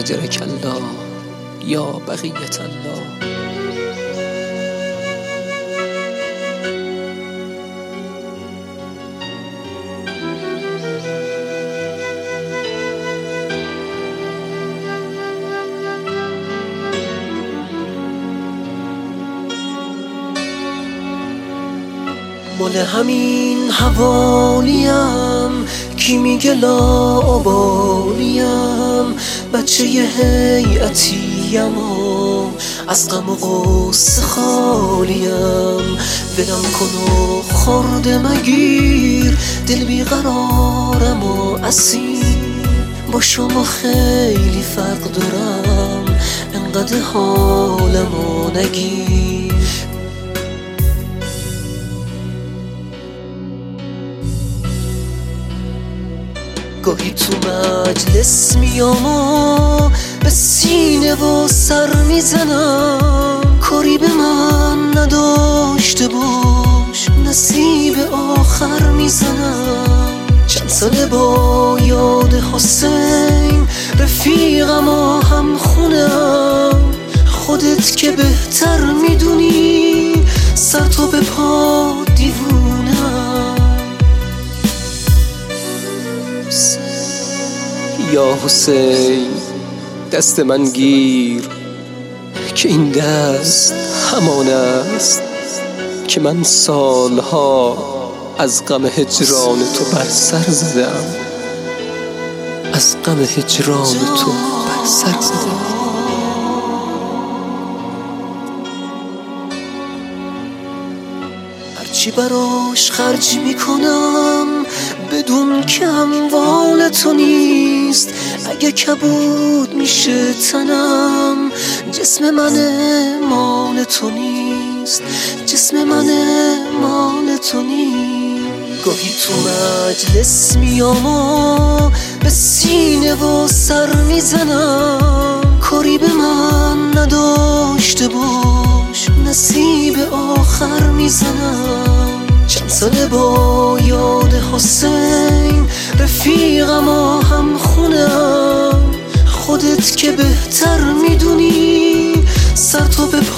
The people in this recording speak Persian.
اجرک الله یا بقیت الله. مال همین حوالیم کی میگه لاابالیم، بچه ی هیئتیم و از غم و غصه خالیم. ولم کن و خورده مگیر، دل بیقرارم و اسیر، با شما خیلی فرق دارم، انقدر حالمو نگیر. گاهی تو مجلس میام و به سینه و سر میزنم، کاری به من نداشته باش نصیب آخر میزنم. چند ساله با یاد حسین رفیقم و هم خونم، خودت که بهتر میدونی سر تا به پا دیوونم. یا حسین دست من گیر که این دست همان است که من سالها از غم هجران تو بر سر زدم، از غم هجران تو بر سر زدم. هرچی براش خرج میکنم بدون که اموال تو نیست. اگه کبود میشه تنم، جسم من مال تو نیست، جسم من مال تو نیست. گاهی تو مجلس میام و به سینه و سر میزنم، کاری به من نداشته باش نصیب آخر میزنم. چند ساله با یاد حسین رفیقم و هم خونم، خودت که بهتر میدونی سر تا به